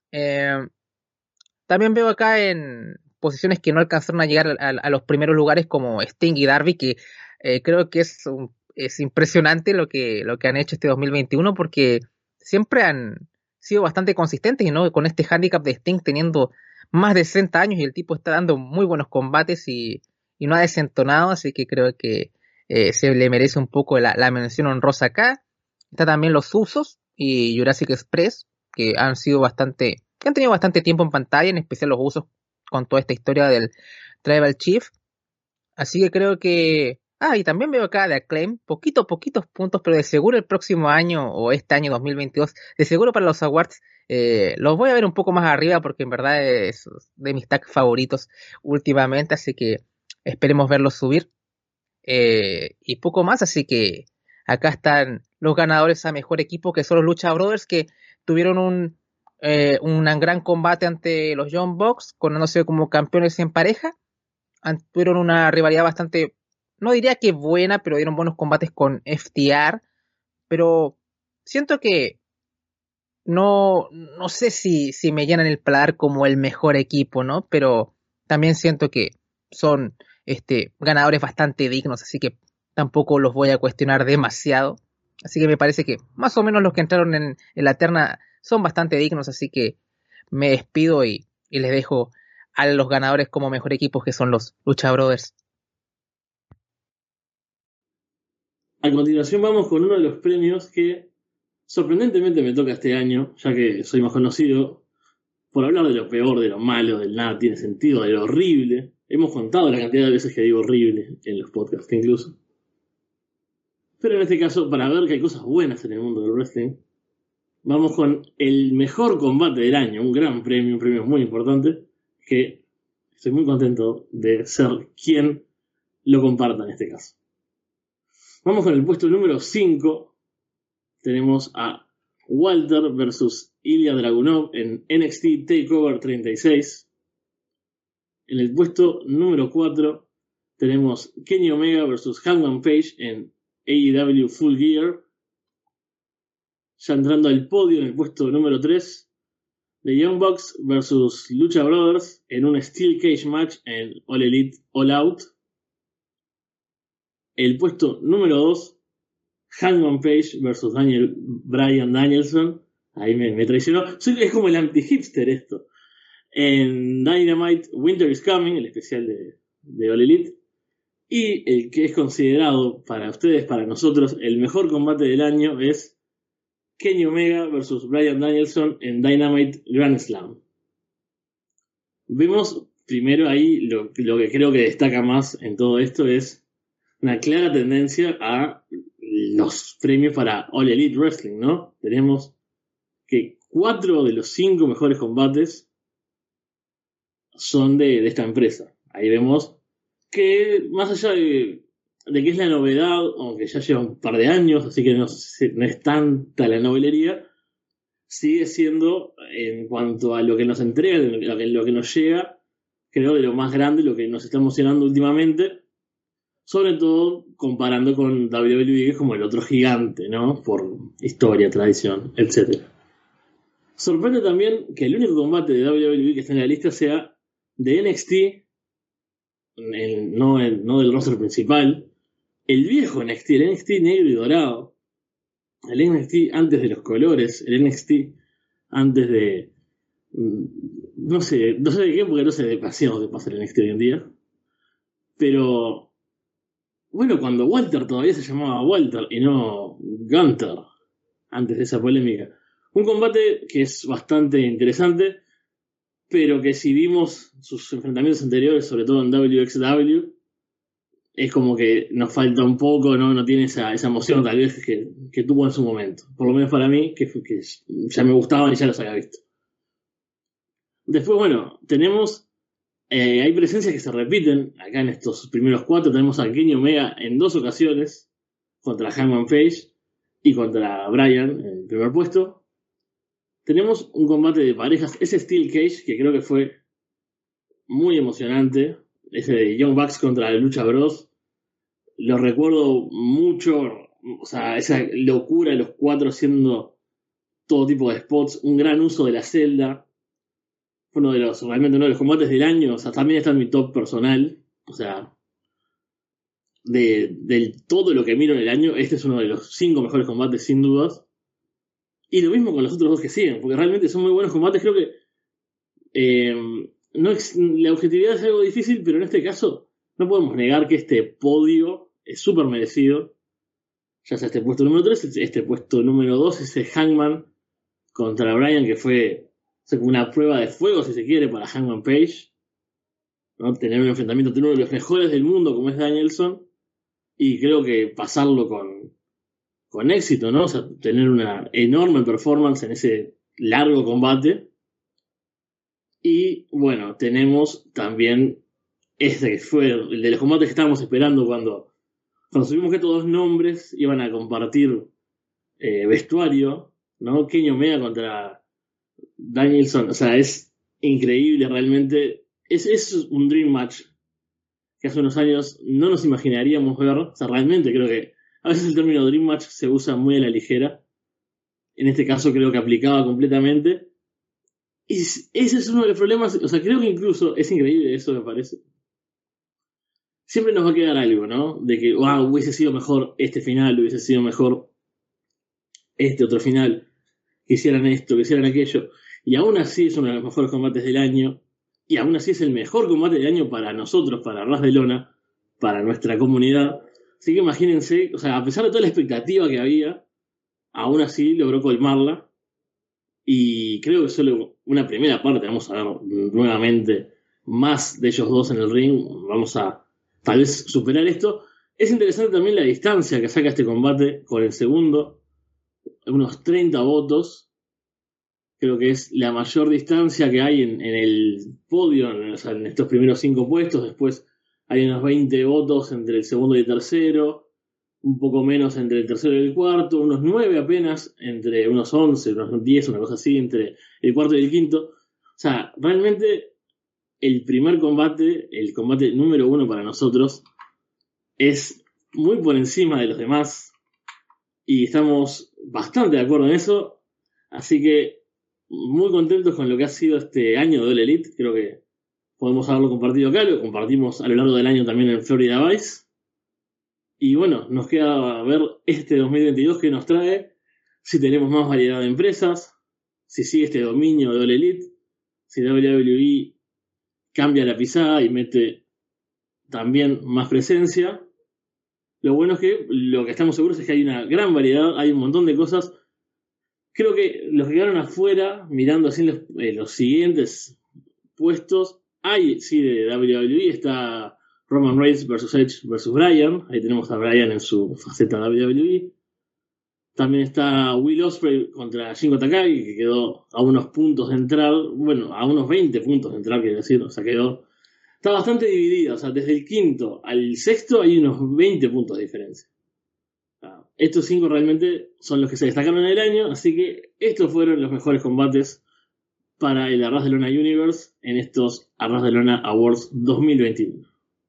También veo acá en posiciones que no alcanzaron a llegar a los primeros lugares como Sting y Darby, que creo que es impresionante lo que han hecho este 2021, porque siempre han sido bastante consistentes, y no con este handicap de Sting teniendo más de 60 años y el tipo está dando muy buenos combates y no ha desentonado, así que creo que se le merece un poco la mención honrosa acá. Está también los Usos y Jurassic Express, que han tenido bastante tiempo en pantalla, en especial los Usos con toda esta historia del Tribal Chief. Así que creo que... y también veo acá de Acclaim, poquitos puntos, pero de seguro el próximo año o este año 2022, de seguro para los Awards, los voy a ver un poco más arriba porque en verdad es de mis tags favoritos últimamente, así que esperemos verlos subir. Y poco más, así que acá están los ganadores a mejor equipo, que son los Lucha Brothers, que tuvieron un gran combate ante los Young Bucks, coronándose como campeones en pareja. Tuvieron una rivalidad bastante, no diría que buena, pero dieron buenos combates con FTR, pero siento que no sé si me llenan el paladar como el mejor equipo, ¿no? Pero también siento que son ganadores bastante dignos, así que tampoco los voy a cuestionar demasiado. Así que me parece que más o menos los que entraron en la terna son bastante dignos, así que me despido y les dejo a los ganadores como mejor equipo, que son los Lucha Brothers. A continuación vamos con uno de los premios que sorprendentemente me toca este año, ya que soy más conocido por hablar de lo peor, de lo malo, del nada tiene sentido, de lo horrible. Hemos contado la cantidad de veces que digo horrible en los podcasts incluso. Pero en este caso, para ver que hay cosas buenas en el mundo del wrestling, vamos con el mejor combate del año, un gran premio, un premio muy importante, que estoy muy contento de ser quien lo comparta en este caso. Vamos con el puesto número 5. Tenemos a Walter versus Ilya Dragunov en NXT TakeOver 36. En el puesto número 4 tenemos Kenny Omega versus Hangman Page en AEW Full Gear. Ya entrando al podio en el puesto número 3, The Young Bucks versus Lucha Brothers en un Steel Cage match en All Elite All Out. El puesto número 2, Hangman Page versus Bryan Danielson. Ahí me traicionó. Es como el anti-hipster esto. En Dynamite Winter is Coming, el especial de All Elite. Y el que es considerado para ustedes, para nosotros, el mejor combate del año es Kenny Omega versus Bryan Danielson en Dynamite Grand Slam. Vemos primero ahí lo que creo que destaca más en todo esto es una clara tendencia a los premios para All Elite Wrestling, ¿no? Tenemos que 4 de los 5 mejores combates son de esta empresa. Ahí vemos que más allá de que es la novedad, aunque ya lleva un par de años, así que no es tanta la novelería, sigue siendo, en cuanto a lo que nos entrega, lo que nos llega, creo de lo más grande, lo que nos está emocionando últimamente, sobre todo comparando con WWE, que es como el otro gigante, ¿no? Por historia, tradición, etc. Sorprende también que el único combate de WWE que está en la lista sea de NXT, no del roster principal, el viejo NXT, el NXT negro y dorado, el NXT antes de los colores, el NXT antes de... No sé de qué, porque no sé demasiado de pasar el NXT hoy en día. Pero, bueno, cuando Walter todavía se llamaba Walter y no Gunther, antes de esa polémica. Un combate que es bastante interesante, pero que si vimos sus enfrentamientos anteriores, sobre todo en WXW, es como que nos falta un poco, no tiene esa emoción tal vez que tuvo en su momento. Por lo menos para mí, que ya me gustaban y ya los había visto. Después, bueno, tenemos... hay presencias que se repiten. Acá en estos primeros 4 tenemos a Kenny Omega en 2 ocasiones, contra Hangman Page y contra Bryan en el primer puesto. tenemos un combate de parejas, ese Steel Cage, que creo que fue muy emocionante, ese de Young Bucks contra Lucha Bros. Lo recuerdo mucho, o sea, esa locura de los cuatro haciendo todo tipo de spots, un gran uso de la celda. Fue realmente uno de los combates del año, o sea, también está en mi top personal, o sea, de todo lo que miro en el año, este es uno de los 5 mejores combates sin dudas. Y lo mismo con los otros dos que siguen, porque realmente son muy buenos combates. Creo que la objetividad es algo difícil, pero en este caso no podemos negar que este podio es súper merecido. Ya sea este puesto número 3, este puesto número 2, ese Hangman contra Bryan, que fue una prueba de fuego, si se quiere, para Hangman Page, ¿no? Tener un enfrentamiento entre uno de los mejores del mundo como es Danielson, y creo que pasarlo con éxito, ¿no? O sea, tener una enorme performance en ese largo combate. Y bueno, tenemos también este que fue el de los combates que estábamos esperando cuando supimos que estos dos nombres iban a compartir vestuario, ¿no? Kenny Omega contra Danielson, o sea, es increíble realmente. Es un dream match que hace unos años no nos imaginaríamos ver. O sea, realmente creo que a veces el término dream match se usa muy a la ligera. En este caso creo que aplicaba completamente. Y ese es uno de los problemas. O sea, creo que incluso es increíble eso, me parece. Siempre nos va a quedar algo, ¿no? De que, wow, hubiese sido mejor este final, hubiese sido mejor este otro final. Quisieran esto, quisieran aquello. Y aún así es uno de los mejores combates del año. Y aún así es el mejor combate del año para nosotros, para Ras de Lona, para nuestra comunidad. Así que imagínense, o sea, a pesar de toda la expectativa que había, aún así logró colmarla. Y creo que solo una primera parte, vamos a ver nuevamente más de ellos dos en el ring. Vamos a tal vez superar esto. Es interesante también la distancia que saca este combate con el segundo. Unos 30 votos. Creo que es la mayor distancia que hay en el podio, o sea, en estos primeros 5 puestos. Después hay unos 20 votos entre el segundo y el tercero. Un poco menos entre el tercero y el cuarto, unos 9 apenas, entre unos 11, unos 10, una cosa así, entre el cuarto y el quinto. O sea, realmente el primer combate, el combate número 1 para nosotros, es muy por encima de los demás y estamos bastante de acuerdo en eso. Así que muy contentos con lo que ha sido este año de All Elite. Creo que podemos haberlo compartido acá, lo compartimos a lo largo del año también en Florida Vice. Y bueno, nos queda ver este 2022 que nos trae, si tenemos más variedad de empresas, si sigue este dominio de All Elite, si WWE cambia la pisada y mete también más presencia. Lo bueno es que lo que estamos seguros es que hay una gran variedad, hay un montón de cosas. Creo que los que quedaron afuera, mirando así los siguientes puestos, hay, sí, de WWE, está Roman Reigns versus Edge versus Bryan. Ahí tenemos a Bryan en su faceta WWE. También está Will Ospreay contra Shingo Takagi, que quedó a unos puntos de entrar. Bueno, a unos 20 puntos de entrar, quiero decir. O sea, está bastante dividida. O sea, desde el quinto al sexto hay unos 20 puntos de diferencia. Estos 5 realmente son los que se destacaron en el año. Así que estos fueron los mejores combates para el Arras de Lona Universe en estos Arras de Lona Awards 2021.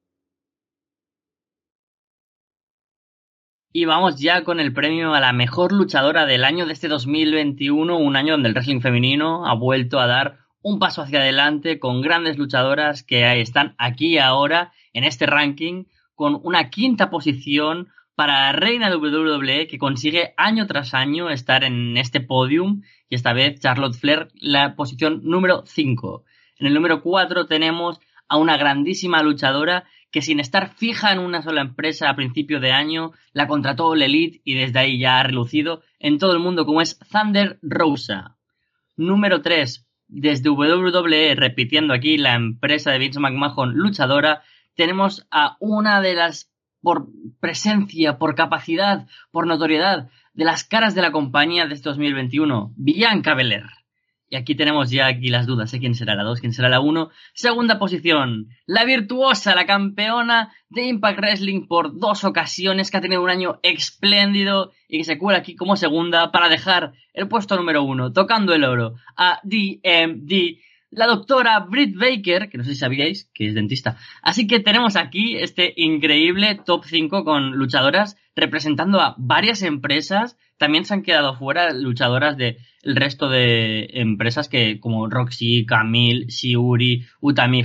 Y vamos ya con el premio a la mejor luchadora del año de este 2021, un año donde el wrestling femenino ha vuelto a dar un paso hacia adelante con grandes luchadoras que están aquí ahora en este ranking, con una 5ª posición para la reina de WWE, que consigue año tras año estar en este podium, y esta vez Charlotte Flair, la posición número 5. En el número 4 tenemos a una grandísima luchadora que sin estar fija en una sola empresa a principio de año, la contrató All Elite y desde ahí ya ha relucido en todo el mundo, como es Thunder Rosa. Número 3, desde WWE, repitiendo aquí la empresa de Vince McMahon luchadora, tenemos a una de las, por presencia, por capacidad, por notoriedad, de las caras de la compañía de este 2021, Bianca Belair. Y aquí tenemos ya las dudas, quién será la 2, quién será la 1. Segunda posición, la virtuosa, la campeona de Impact Wrestling por 2 ocasiones, que ha tenido un año espléndido y que se cuela aquí como segunda para dejar el puesto número 1, tocando el oro, a DMD, la doctora Britt Baker, que no sé si sabíais que es dentista. Así que tenemos aquí este increíble top 5 con luchadoras representando a varias empresas. También se han quedado fuera luchadoras del resto de empresas que como Roxy, Camille, Shiuri, Utami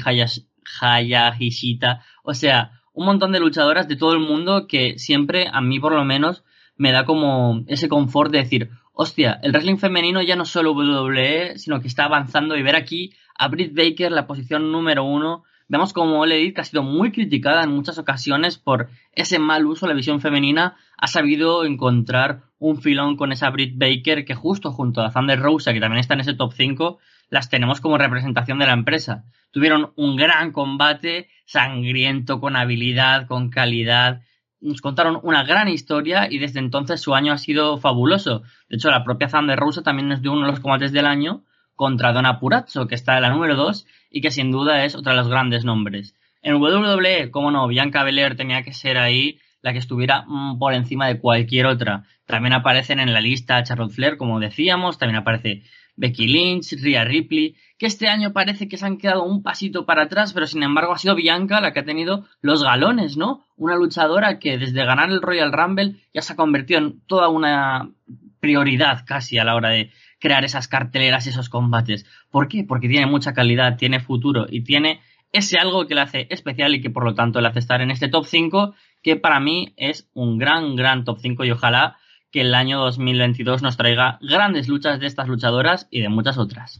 Hayashishita. O sea, un montón de luchadoras de todo el mundo que siempre, a mí por lo menos, me da como ese confort de decir, hostia, el wrestling femenino ya no es solo WWE, sino que está avanzando, y ver aquí a Britt Baker, la posición número 1. Vemos como All Elite, que ha sido muy criticada en muchas ocasiones por ese mal uso de la visión femenina, ha sabido encontrar un filón con esa Britt Baker que justo junto a Thunder Rosa, que también está en ese top 5, las tenemos como representación de la empresa. Tuvieron un gran combate, sangriento, con habilidad, con calidad. Nos contaron una gran historia y desde entonces su año ha sido fabuloso. De hecho, la propia Thunder Rosa también nos dio uno de los combates del año contra Donna Purrazzo, que está en la número 2 y que sin duda es otro de los grandes nombres. En WWE, como no, Bianca Belair tenía que ser ahí la que estuviera por encima de cualquier otra. También aparecen en la lista Charlotte Flair, como decíamos, también aparece Becky Lynch, Rhea Ripley, que este año parece que se han quedado un pasito para atrás, pero sin embargo ha sido Bianca la que ha tenido los galones, ¿no? Una luchadora que desde ganar el Royal Rumble ya se ha convertido en toda una prioridad casi a la hora de crear esas carteleras, esos combates. ¿Por qué? Porque tiene mucha calidad, tiene futuro y tiene ese algo que le hace especial y que por lo tanto le hace estar en este top 5, que para mí es un gran top 5, y ojalá que el año 2022 nos traiga grandes luchas de estas luchadoras y de muchas otras.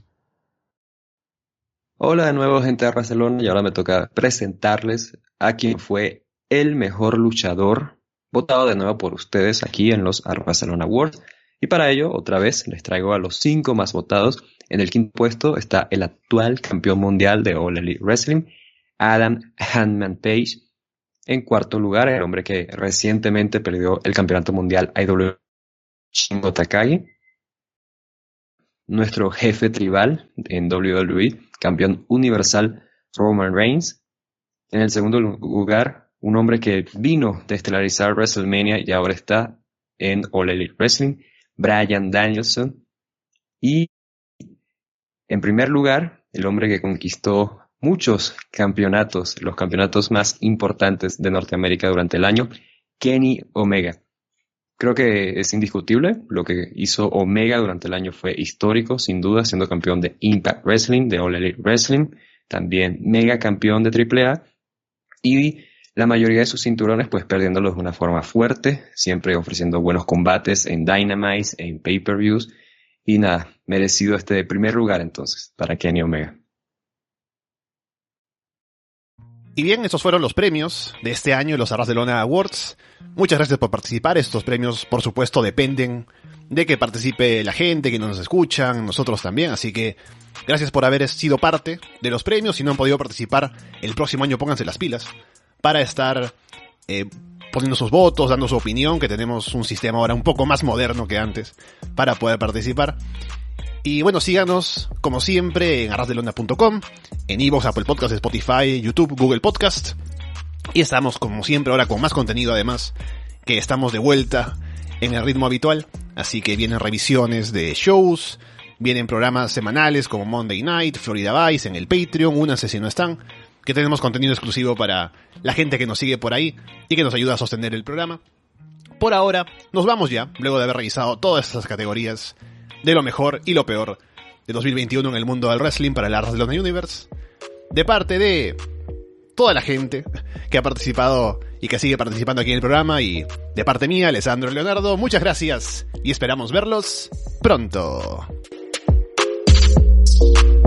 Hola de nuevo, gente de Barcelona, y ahora me toca presentarles a quien fue el mejor luchador, votado de nuevo por ustedes aquí en los Barcelona Awards. Y para ello, otra vez, les traigo a los 5 más votados. En el quinto puesto está el actual campeón mundial de All Elite Wrestling, Adam Hangman Page. En cuarto lugar, el hombre que recientemente perdió el campeonato mundial IWGP, Shingo Takagi. Nuestro jefe tribal en WWE, campeón universal, Roman Reigns. En el segundo lugar, un hombre que vino de estelarizar WrestleMania y ahora está en All Elite Wrestling, Bryan Danielson. Y en primer lugar, el hombre que conquistó muchos campeonatos, los campeonatos más importantes de Norteamérica durante el año, Kenny Omega. Creo que es indiscutible, lo que hizo Omega durante el año fue histórico, sin duda, siendo campeón de Impact Wrestling, de All Elite Wrestling, también mega campeón de AAA, y la mayoría de sus cinturones pues perdiéndolos de una forma fuerte, siempre ofreciendo buenos combates en Dynamite, en pay-per-views, y nada, merecido este primer lugar entonces para Kenny Omega. Y bien, estos fueron los premios de este año, los Barcelona Awards. Muchas gracias por participar. Estos premios, por supuesto, dependen de que participe la gente, que nos escuchan, nosotros también. Así que gracias por haber sido parte de los premios. Si no han podido participar, el próximo año pónganse las pilas para estar poniendo sus votos, dando su opinión, que tenemos un sistema ahora un poco más moderno que antes para poder participar. Y bueno, síganos como siempre en arrasdelona.com, en iVoox, Apple Podcast, Spotify, YouTube, Google Podcast. Y estamos como siempre ahora con más contenido, además, que estamos de vuelta en el ritmo habitual. Así que vienen revisiones de shows, vienen programas semanales como Monday Night, Florida Vice, en el Patreon, únanse si no están, que tenemos contenido exclusivo para la gente que nos sigue por ahí y que nos ayuda a sostener el programa. Por ahora, nos vamos ya, luego de haber revisado todas estas categorías de lo mejor y lo peor de 2021 en el mundo del wrestling para la Barcelona Universe, de parte de toda la gente que ha participado y que sigue participando aquí en el programa, y de parte mía, Alessandro Leonardo, muchas gracias y esperamos verlos pronto.